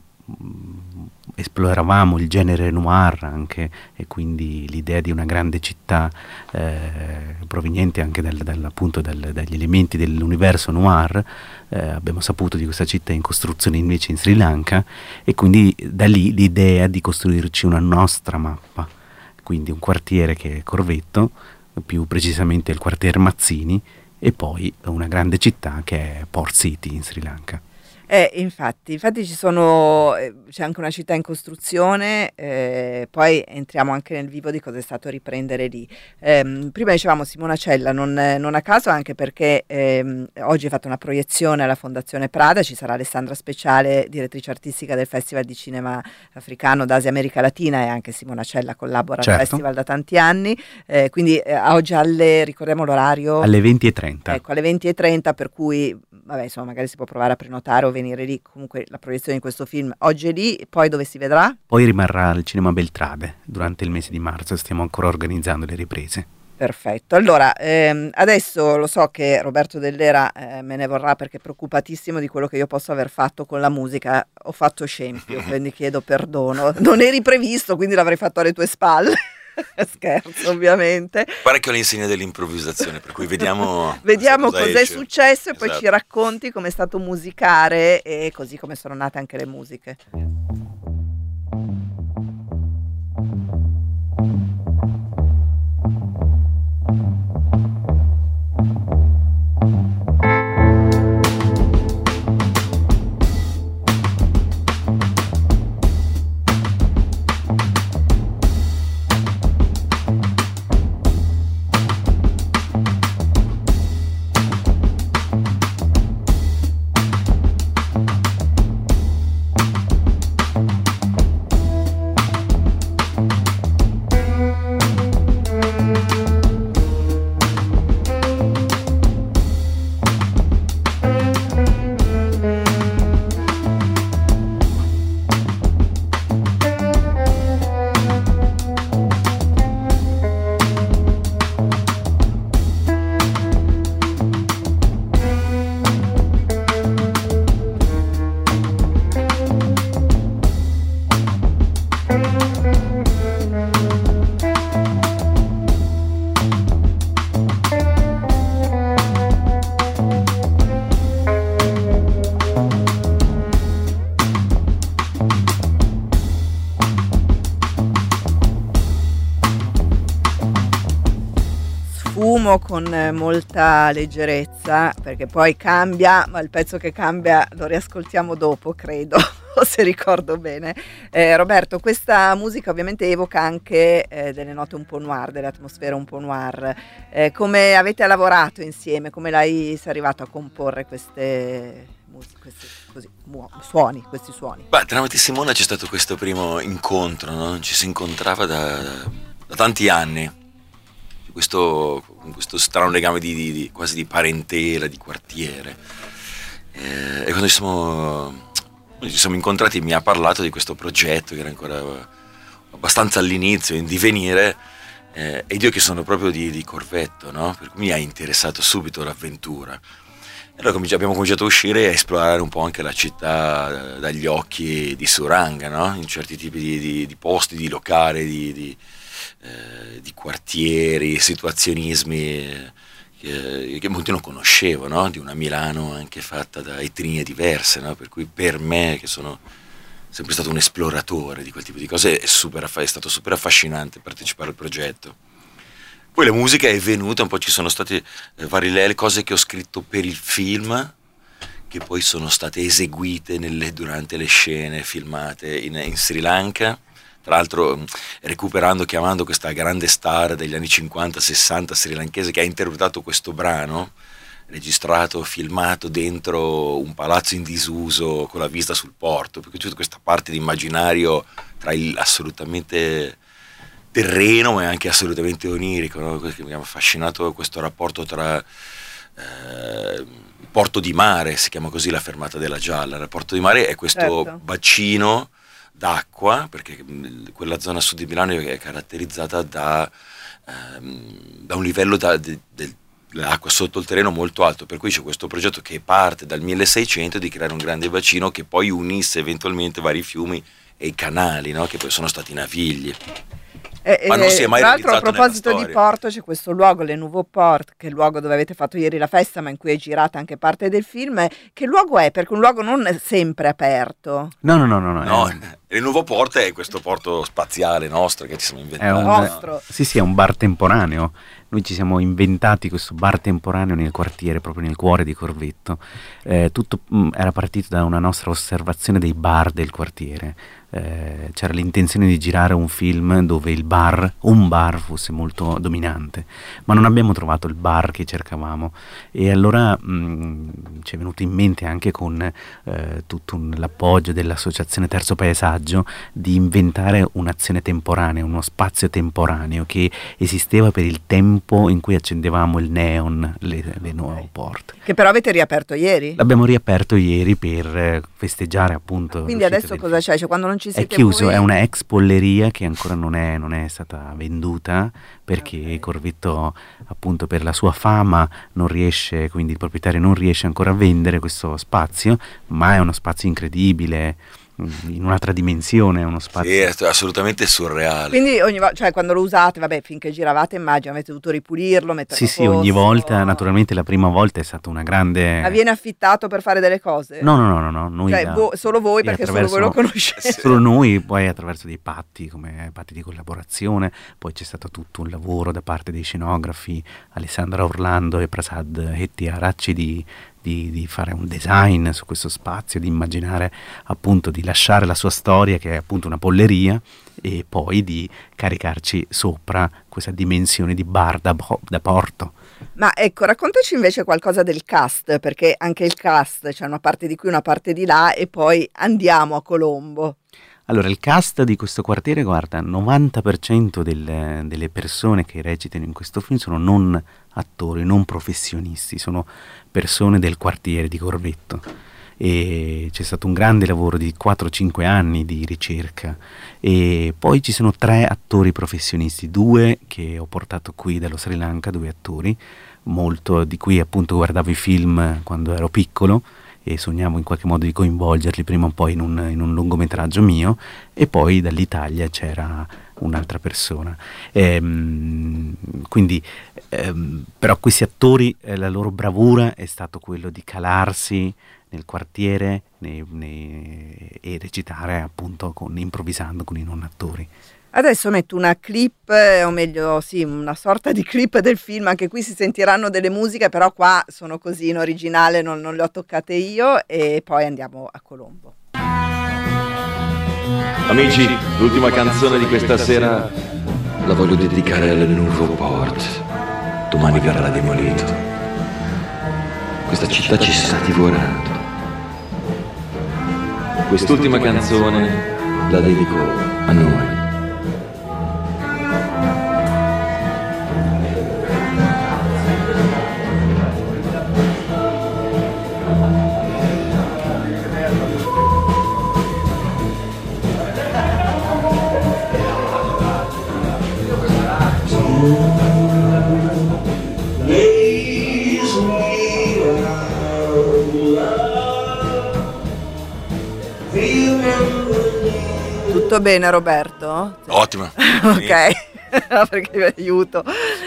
esploravamo il genere noir anche, e quindi l'idea di una grande città eh, proveniente anche dal, dal, appunto dal, dagli elementi dell'universo noir, eh, abbiamo saputo di questa città in costruzione invece in Sri Lanka, e quindi da lì l'idea di costruirci una nostra mappa, quindi un quartiere che è Corvetto, più precisamente il quartiere Mazzini, e poi una grande città che è Port City in Sri Lanka. Eh, infatti, infatti ci sono, eh, c'è anche una città in costruzione, eh, poi entriamo anche nel vivo di cosa è stato riprendere lì. Eh, prima dicevamo Simona Cella, non, non a caso, anche perché eh, oggi è fatta una proiezione alla Fondazione Prada, ci sarà Alessandra Speciale, direttrice artistica del Festival di Cinema Africano d'Asia e America Latina, e anche Simona Cella collabora certo. al festival da tanti anni, eh, quindi eh, oggi alle, ricordiamo l'orario? Alle venti e trenta. Ecco, alle venti e trenta, per cui vabbè, insomma, magari si può provare a prenotare o venire lì. Comunque la proiezione di questo film oggi è lì, poi dove si vedrà? Poi rimarrà al Cinema Beltrade durante il mese di marzo, stiamo ancora organizzando le riprese. Perfetto, allora ehm, adesso lo so che Roberto Dell'Era eh, me ne vorrà perché è preoccupatissimo di quello che io posso aver fatto con la musica. Ho fatto scempio, quindi chiedo perdono, non eri previsto, quindi l'avrei fatto alle tue spalle. Scherzo, ovviamente. Guarda che ho l'insegna dell'improvvisazione, per cui vediamo vediamo cosa cos'è esce. successo e poi Esatto. ci racconti come è stato musicare e così come sono nate anche le musiche. ascoltiamo con molta leggerezza, perché poi cambia, ma il pezzo che cambia lo riascoltiamo dopo, credo, se ricordo bene. Eh, Roberto, questa musica ovviamente evoca anche eh, delle note un po' noir, delle atmosfere un po' noir. Eh, come avete lavorato insieme? Come lei sei arrivato a comporre queste musiche, questi così, mu- suoni, questi suoni? Beh, tra me e Simona c'è stato questo primo incontro, no? Ci si incontrava da, da tanti anni. Questo, questo strano legame di, di, di quasi di parentela, di quartiere. Eh, e quando ci siamo, ci siamo incontrati mi ha parlato di questo progetto che era ancora abbastanza all'inizio, in divenire, eh, ed io che sono proprio di, di Corvetto, no? Per cui mi ha interessato subito l'avventura. E allora cominci- abbiamo cominciato a uscire e a esplorare un po' anche la città dagli occhi di Suranga, no? In certi tipi di, di, di posti, di locali, di... di Eh, di quartieri, situazionismi eh, che molti non conoscevano, no? Di una Milano anche fatta da etnie diverse, no? Per cui per me, che sono sempre stato un esploratore di quel tipo di cose, è, super, è stato super affascinante partecipare al progetto. Poi la musica è venuta un po', ci sono state eh, varie le cose che ho scritto per il film, che poi sono state eseguite nelle, durante le scene filmate in, in Sri Lanka. Tra l'altro recuperando, chiamando questa grande star degli anni cinquanta sessanta srilankese che ha interpretato questo brano, registrato, filmato dentro un palazzo in disuso con la vista sul porto, perché c'è tutta questa parte di immaginario tra il assolutamente terreno e anche assolutamente onirico, no? Che mi ha affascinato questo rapporto tra eh, il porto di mare, si chiama così la fermata della Gialla. Il porto di mare è questo certo. bacino d'acqua, perché quella zona sud di Milano è caratterizzata da, ehm, da un livello da, de, de, dell'acqua sotto il terreno molto alto, per cui c'è questo progetto che parte dal milleseicento di creare un grande bacino che poi unisse eventualmente vari fiumi e i canali, no? Che poi sono stati navigli. Eh, Ma non si è mai tra l'altro, a proposito di porto, c'è questo luogo, Le Nouveau Port, che è il luogo dove avete fatto ieri la festa, ma in cui è girata anche parte del film. Che luogo è? Perché un luogo non è sempre aperto. No, no, no, no. no, no è... Le Nouveau Port è questo porto spaziale nostro che ci siamo inventati. È un, nostro. Sì, sì, è un bar temporaneo. Noi ci siamo inventati questo bar temporaneo nel quartiere, proprio nel cuore di Corvetto. Eh, tutto mh, era partito da una nostra osservazione dei bar del quartiere. Eh, c'era l'intenzione di girare un film dove il bar, un bar fosse molto dominante, ma non abbiamo trovato il bar che cercavamo, e allora mh, ci è venuto in mente anche con eh, tutto un, l'appoggio dell'associazione Terzo Paesaggio di inventare un'azione temporanea, uno spazio temporaneo che esisteva per il tempo in cui accendevamo il neon, le, le Nouveau Port. Che però avete riaperto ieri? L'abbiamo riaperto ieri per festeggiare appunto. Quindi adesso cosa c'è? Cioè, quando non ci è chiuso, voi... è una ex polleria che ancora non è, non è stata venduta perché okay. Corvetto appunto per la sua fama non riesce, quindi il proprietario non riesce ancora a vendere questo spazio, ma è uno spazio incredibile, in un'altra dimensione, è uno spazio. Sì, è assolutamente surreale. Quindi ogni volta, cioè quando lo usate, vabbè, finché giravate immagino avete dovuto ripulirlo, metterlo Sì, a sì, posto. ogni volta, naturalmente la prima volta è stata una grande. Ma viene affittato per fare delle cose? No, no, no, no, no. Noi cioè, da... vo- solo voi, perché solo voi lo conoscete. Solo noi, poi attraverso dei patti, come patti di collaborazione, poi c'è stato tutto un lavoro da parte dei scenografi Alessandra Orlando e Prasad Hettiaracci di Di, di fare un design su questo spazio, di immaginare appunto di lasciare la sua storia che è appunto una polleria e poi di caricarci sopra questa dimensione di bar da, da porto. Ma ecco, raccontaci invece qualcosa del cast, perché anche il cast c'è una parte di qui, una parte di là, e poi andiamo a Colombo. Allora, il cast di questo quartiere, guarda, il novanta per cento del, delle persone che recitano in questo film sono non attori, non professionisti, sono persone del quartiere di Corvetto. E c'è stato un grande lavoro di quattro cinque anni di ricerca, e poi ci sono tre attori professionisti, due che ho portato qui dallo Sri Lanka, due attori, molto di cui appunto guardavo i film quando ero piccolo e sognavo in qualche modo di coinvolgerli prima o poi in un, in un lungometraggio mio, e poi dall'Italia c'era un'altra persona. Ehm, quindi ehm, però questi attori, eh, la loro bravura è stato quello di calarsi nel quartiere nei, nei, e recitare appunto con, improvvisando con i non attori. Adesso metto una clip, o meglio sì, una sorta di clip del film, anche qui si sentiranno delle musiche, però qua sono così in originale, non, non le ho toccate io, e poi andiamo a Colombo. Amici, l'ultima canzone di questa sera la voglio dedicare al Nouveau Port. Domani verrà demolito. Questa città ci sta divorando. Quest'ultima canzone la dedico a noi. Tutto bene, Roberto? Ottimo. Ok. Perché vi aiuto.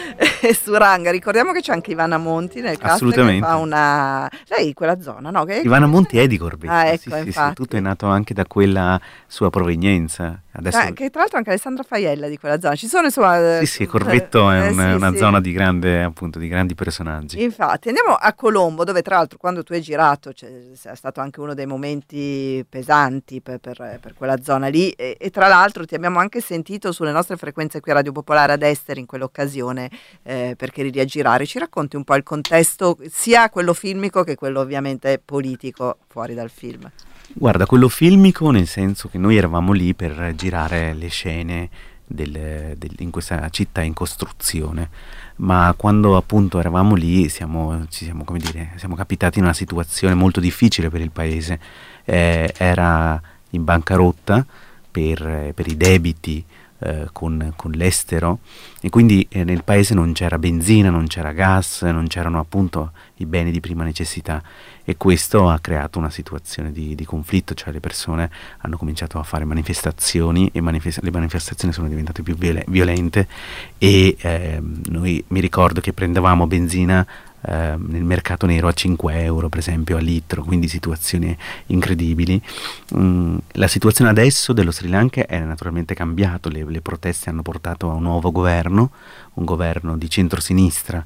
E su Ranga ricordiamo che c'è anche Ivana Monti nel cast, assolutamente, che fa una, lei quella zona, no? Che Ivana Monti è di Corvetto. Ah, ecco, sì, sì, infatti. sì, tutto è nato anche da quella sua provenienza. Adesso... Ah, che tra l'altro anche Alessandra Faiella di quella zona. Ci sono insomma. Sì, sì, Corvetto è eh, un, sì, una sì. zona di grande, appunto, di grandi personaggi. Infatti, andiamo a Colombo, dove tra l'altro quando tu hai girato c'è, è stato anche uno dei momenti pesanti per, per, per quella zona lì, e, e tra l'altro ti abbiamo anche sentito sulle nostre frequenze qui a Radio Popolare ad Esteri in quell'occasione, eh, perché eri lì a girare. Ci racconti un po' il contesto, sia quello filmico che quello ovviamente politico fuori dal film? Guarda, quello filmico nel senso che noi eravamo lì per girare le scene del, del, in questa città in costruzione, ma quando appunto eravamo lì siamo, ci siamo, come dire, siamo capitati in una situazione molto difficile per il paese. Eh, era in bancarotta per, per i debiti eh, con, con l'estero, e quindi eh, nel paese non c'era benzina, non c'era gas, non c'erano appunto i beni di prima necessità, e questo ha creato una situazione di, di conflitto, cioè le persone hanno cominciato a fare manifestazioni e manifest- le manifestazioni sono diventate più viol- violente e eh, noi mi ricordo che prendevamo benzina eh, nel mercato nero a cinque euro per esempio a litro, quindi situazioni incredibili. Mm, la situazione adesso dello Sri Lanka è naturalmente cambiato, le, le proteste hanno portato a un nuovo governo, un governo di centrosinistra,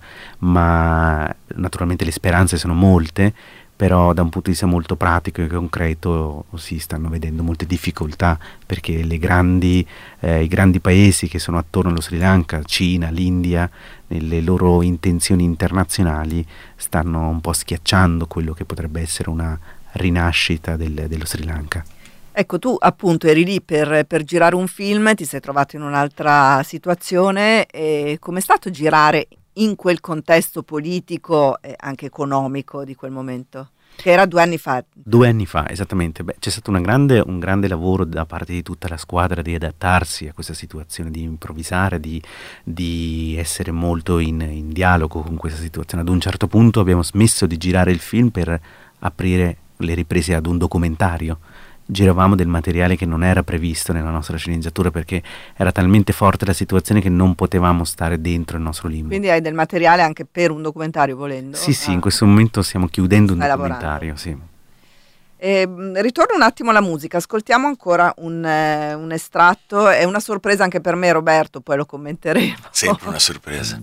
ma naturalmente le speranze sono molte, però da un punto di vista molto pratico e concreto si stanno vedendo molte difficoltà, perché le grandi, eh, i grandi paesi che sono attorno allo Sri Lanka, Cina, l'India, nelle loro intenzioni internazionali stanno un po' schiacciando quello che potrebbe essere una rinascita del, dello Sri Lanka. Ecco, tu appunto eri lì per, per girare un film, ti sei trovato in un'altra situazione, e com'è stato girare in quel contesto politico e anche economico di quel momento? Che era due anni fa. Due anni fa, esattamente. Beh, c'è stato una grande, un grande lavoro da parte di tutta la squadra di adattarsi a questa situazione, di improvvisare, di, di essere molto in, in dialogo con questa situazione. Ad un certo punto abbiamo smesso di girare il film per aprire le riprese ad un documentario. Giravamo del materiale che non era previsto nella nostra sceneggiatura perché era talmente forte la situazione che non potevamo stare dentro il nostro limbo. Quindi hai del materiale anche per un documentario, volendo? Sì, sì, ah. in questo momento stiamo chiudendo un Stai documentario, sì. Eh, ritorno un attimo alla musica, ascoltiamo ancora un, eh, un estratto, è una sorpresa anche per me, Roberto, poi lo commenteremo. Sempre una sorpresa.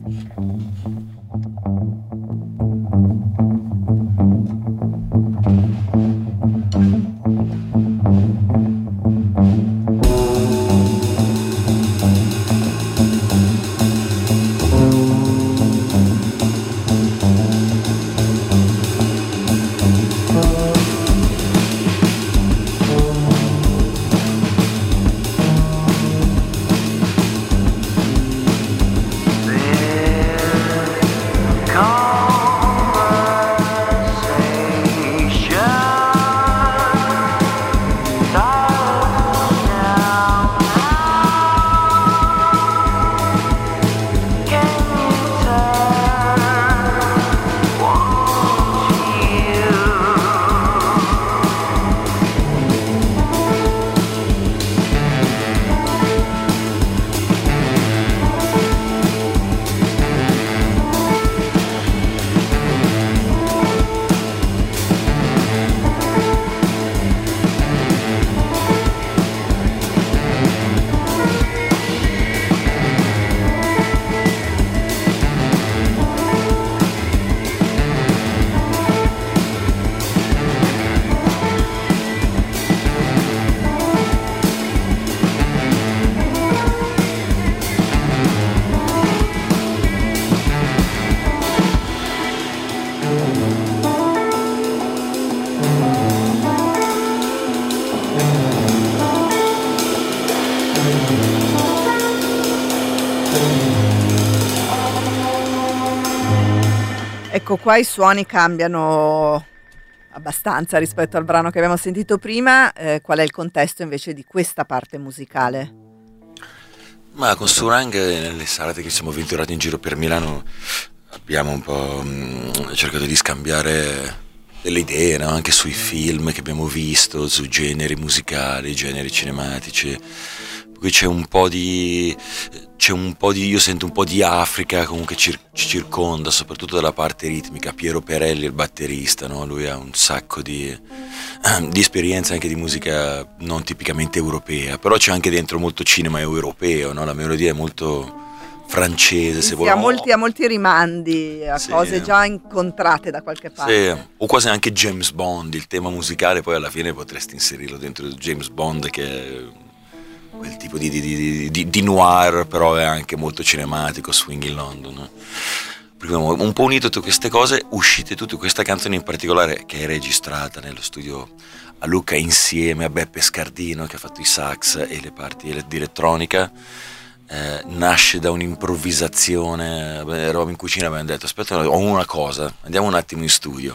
Ecco, qua i suoni cambiano abbastanza rispetto al brano che abbiamo sentito prima. Eh, qual è il contesto invece di questa parte musicale? Ma con Surang, nelle serate che siamo avventurati in giro per Milano, abbiamo un po' mh, cercato di scambiare delle idee, no? Anche sui film che abbiamo visto, su generi musicali, generi cinematici. Qui c'è un po' di c'è un po' di io sento un po' di Africa comunque cir- ci circonda, soprattutto dalla parte ritmica. Piero Perelli, il batterista, no? Lui ha un sacco di, di esperienza anche di musica non tipicamente europea, però c'è anche dentro molto cinema europeo, no? La melodia è molto francese, se sì, vogliamo. Ha molti, ha molti rimandi a sì. cose già incontrate da qualche parte. Sì, o quasi anche James Bond, il tema musicale poi alla fine potresti inserirlo dentro James Bond, che è quel tipo di, di, di, di, di noir, però è anche molto cinematico, Swing in London. Abbiamo un po' unito tutte queste cose, uscite tutte questa canzone in particolare che è registrata nello studio a Lucca insieme a Beppe Scardino, che ha fatto i sax e le parti di elettronica. Eh, nasce da un'improvvisazione. Eravamo in cucina e abbiamo detto aspetta, ho una cosa, andiamo un attimo in studio,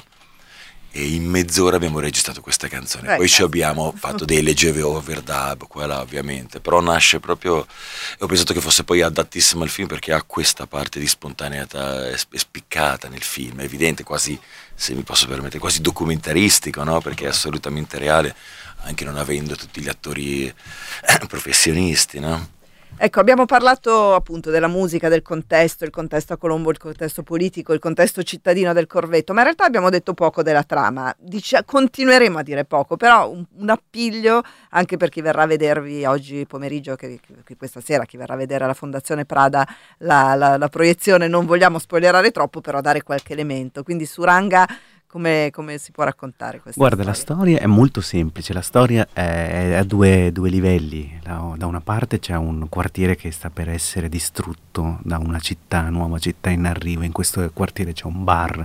e in mezz'ora abbiamo registrato questa canzone. Beh, poi ci abbiamo fatto dei leggeri overdub qua e là ovviamente, però nasce proprio, e ho pensato che fosse poi adattissimo al film perché ha questa parte di spontaneità è spiccata nel film, è evidente, quasi, se mi posso permettere, quasi documentaristico, no? Perché è assolutamente reale, anche non avendo tutti gli attori professionisti, no? Ecco, abbiamo parlato appunto della musica, del contesto, il contesto a Colombo, il contesto politico, il contesto cittadino del Corvetto, ma in realtà abbiamo detto poco della trama. Dice, continueremo a dire poco, però un, un appiglio anche per chi verrà a vedervi oggi pomeriggio, che, che questa sera, chi verrà a vedere alla Fondazione Prada la, la, la proiezione. Non vogliamo spoilerare troppo, però dare qualche elemento. Quindi Suranga, Come, come si può raccontare questa Guarda, storia? La storia è molto semplice, la storia è a due, due livelli. Da, da una parte c'è un quartiere che sta per essere distrutto da una città, nuova città in arrivo. In questo quartiere c'è un bar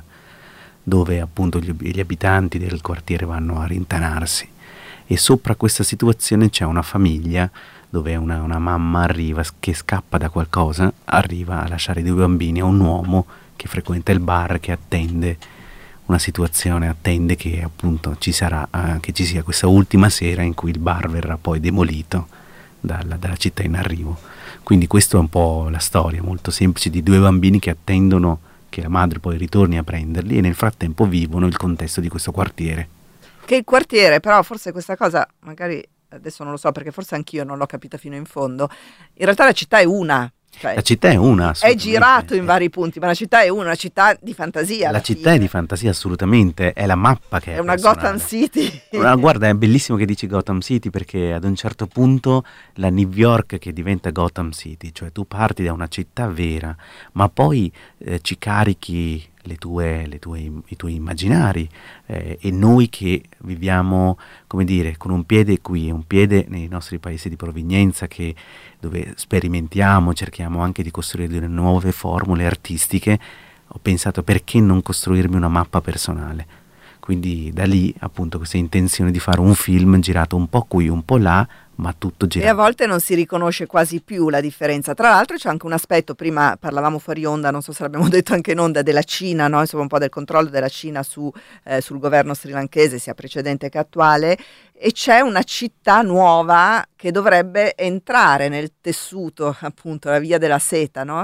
dove appunto gli, gli abitanti del quartiere vanno a rintanarsi, e sopra questa situazione c'è una famiglia dove una, una mamma arriva, che scappa da qualcosa, arriva a lasciare due bambini a un uomo che frequenta il bar, che attende una situazione, attende che appunto ci sarà, eh, che ci sia questa ultima sera in cui il bar verrà poi demolito dalla, dalla città in arrivo. Quindi questa è un po' la storia molto semplice di due bambini che attendono che la madre poi ritorni a prenderli, e nel frattempo vivono il contesto di questo quartiere. Che il quartiere, però forse questa cosa, magari adesso non lo so perché forse anch'io non l'ho capita fino in fondo, in realtà la città è una. Cioè, la città è una, è girato in vari punti, ma la città è una, una città di fantasia. La città fine. è di fantasia, assolutamente, è la mappa che è, è una personale. Gotham City. Una, guarda, è bellissimo che dici Gotham City, perché ad un certo punto la New York che diventa Gotham City, cioè tu parti da una città vera, ma poi eh, ci carichi le tue, le tue, i tuoi immaginari, eh, e noi che viviamo, come dire, con un piede qui e un piede nei nostri paesi di provenienza, che dove sperimentiamo, cerchiamo anche di costruire delle nuove formule artistiche, ho pensato perché non costruirmi una mappa personale. Quindi da lì appunto questa intenzione di fare un film girato un po' qui, un po' là, ma tutto girato. E a volte non si riconosce quasi più la differenza. Tra l'altro c'è anche un aspetto, prima parlavamo fuori onda, non so se l'abbiamo detto anche in onda, della Cina, no? Insomma, un po' del controllo della Cina su, eh, sul governo srilankese, sia precedente che attuale, e c'è una città nuova che dovrebbe entrare nel tessuto, appunto, la via della seta, no?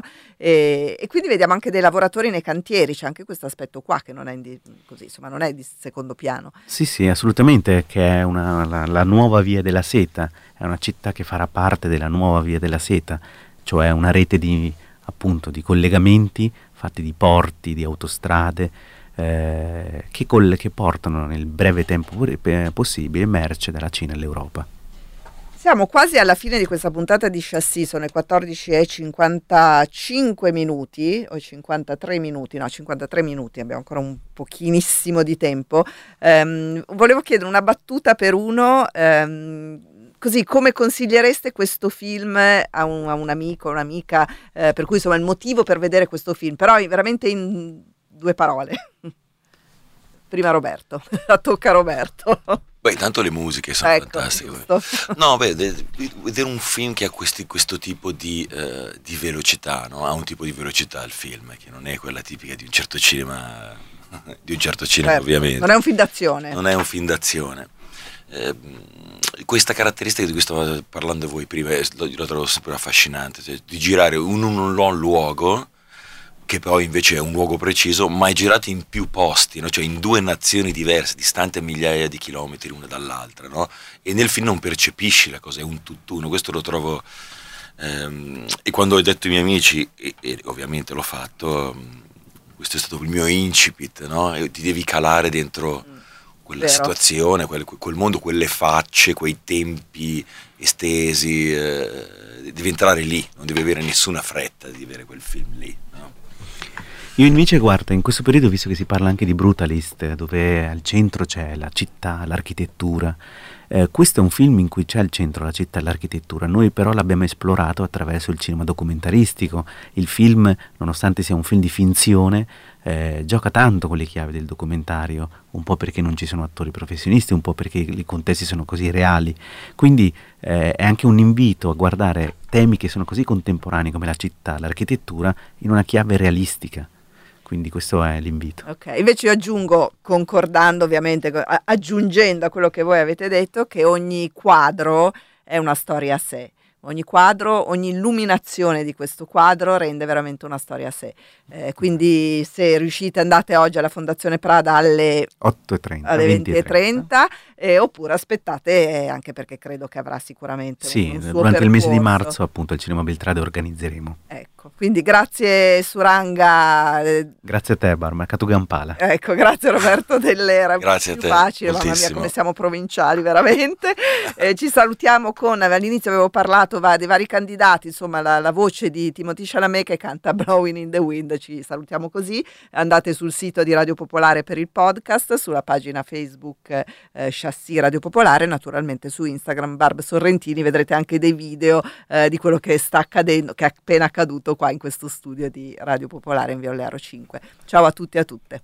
E, e quindi vediamo anche dei lavoratori nei cantieri, c'è anche questo aspetto qua che non è di, così, insomma, non è di secondo piano. Sì, sì, assolutamente, che è una, la, la nuova via della seta, è una città che farà parte della nuova via della seta, cioè una rete di, appunto, di collegamenti fatti di porti, di autostrade, eh, che, col, che portano nel breve tempo possibile merce dalla Cina all'Europa. Siamo quasi alla fine di questa puntata di Chassis, sono le quattordici e cinquantacinque minuti, o cinquantatré minuti, no, cinquantatré minuti, abbiamo ancora un pochinissimo di tempo. Um, volevo chiedere una battuta per uno, um, così, come consigliereste questo film a un, a un amico, un'amica, eh, per cui insomma il motivo per vedere questo film, però veramente in due parole. Prima Roberto, tocca a Roberto. Beh, intanto le musiche sono ecco, fantastiche. giusto. No, beh, vedere un film che ha questi, questo tipo di, eh, di velocità, no? Ha un tipo di velocità il film, che non è quella tipica di un certo cinema, di un certo cinema certo, ovviamente. Non è un film d'azione. Non è un film d'azione. Eh, questa caratteristica di cui stavate parlando voi prima, lo, lo trovo sempre affascinante, cioè, di girare in un, un luogo che poi invece è un luogo preciso, ma è girato in più posti, no? Cioè in due nazioni diverse, distanti a migliaia di chilometri l'una dall'altra, no? E nel film non percepisci la cosa, è un tutt'uno, questo lo trovo, ehm, e quando ho detto ai miei amici, e, e ovviamente l'ho fatto, questo è stato il mio incipit, no? E ti devi calare dentro quella Vero. situazione, quel, quel mondo, quelle facce, quei tempi estesi, eh, devi entrare lì, non devi avere nessuna fretta di vedere quel film lì, no? Io invece, guarda, in questo periodo, visto che si parla anche di Brutalist, dove al centro c'è la città, l'architettura, eh, questo è un film in cui c'è al centro la città e l'architettura, noi però l'abbiamo esplorato attraverso il cinema documentaristico. Il film, nonostante sia un film di finzione, eh, gioca tanto con le chiavi del documentario, un po' perché non ci sono attori professionisti, un po' perché i contesti sono così reali, quindi eh, è anche un invito a guardare temi che sono così contemporanei come la città, l'architettura, in una chiave realistica. Quindi questo è l'invito. Ok, invece io aggiungo, concordando ovviamente, aggiungendo a quello che voi avete detto, che ogni quadro è una storia a sé. Ogni quadro, ogni illuminazione di questo quadro rende veramente una storia a sé. Eh, quindi se riuscite, andate oggi alla Fondazione Prada alle otto e trenta, alle venti e trenta, eh, oppure aspettate, eh, anche perché credo che avrà sicuramente sì, un, un suo durante percorso. Il mese di marzo appunto al Cinema Beltrade organizzeremo. Ecco, quindi grazie Suranga. Eh, grazie a te Barbara, Catu Gampala. Ecco, grazie Roberto Dell'Era. Grazie più a te, facile, moltissimo. Mamma mia come siamo provinciali veramente. Eh, ci salutiamo con, all'inizio avevo parlato va, dei vari candidati, insomma la, la voce di Timothée Chalamet che canta Blowing in the Wind, ci salutiamo così, andate sul sito di Radio Popolare per il podcast, sulla pagina Facebook eh, Chassis Radio Popolare, naturalmente su Instagram Barb Sorrentini, vedrete anche dei video eh, di quello che sta accadendo, che è appena accaduto qua in questo studio di Radio Popolare in Via Olearo cinque. Ciao a tutti e a tutte.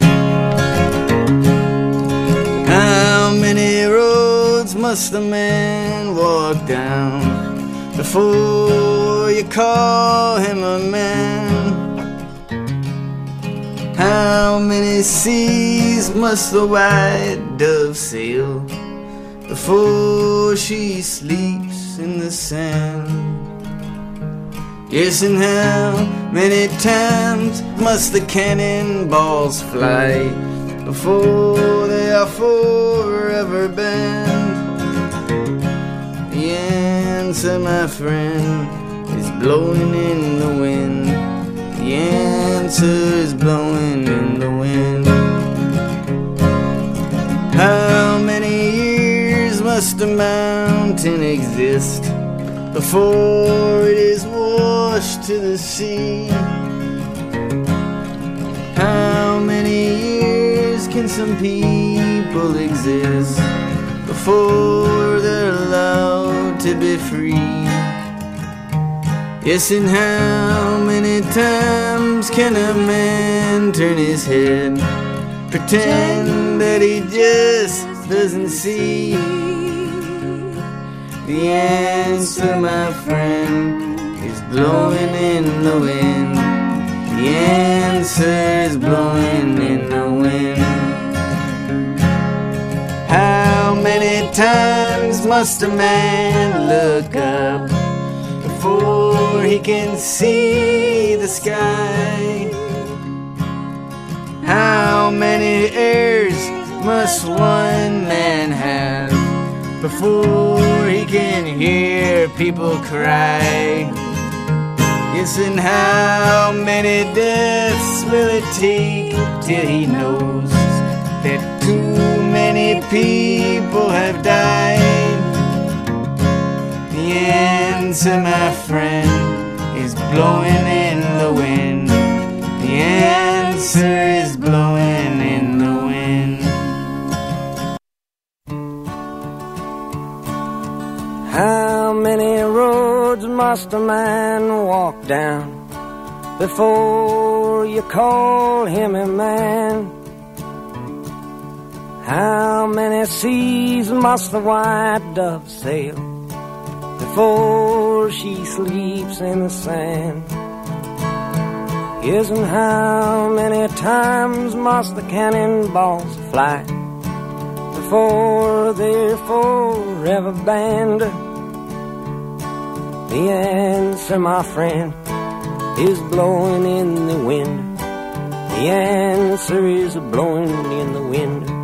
How many roads must a man walk down before you call him a man? How many seas must the white dove sail before she sleeps in the sand? Yes, and how many times must the cannonballs fly before they are forever banned? The answer, my friend, is blowing in the wind. The answer is blowing in the wind. How many years must a mountain exist before it is washed to the sea? How many years can some people exist before they're allowed to be free? Yes, and how many times can a man turn his head, pretend that he just doesn't see? The answer, my friend, is blowing in the wind. The answer is blowing in the wind. How many times must a man look up before he can see the sky? How many heirs must one man have before he can hear people cry? Yes, and how many deaths will it take till he knows that too many people have died? The answer, my friend, is blowing in the wind. The answer is blowing in the wind. How many roads must a man walk down before you call him a man? How many seas must the white dove sail before she sleeps in the sand? Yes, and how many times must the cannonballs fly before they're forever banned? The answer, my friend, is blowing in the wind. The answer is blowing in the wind.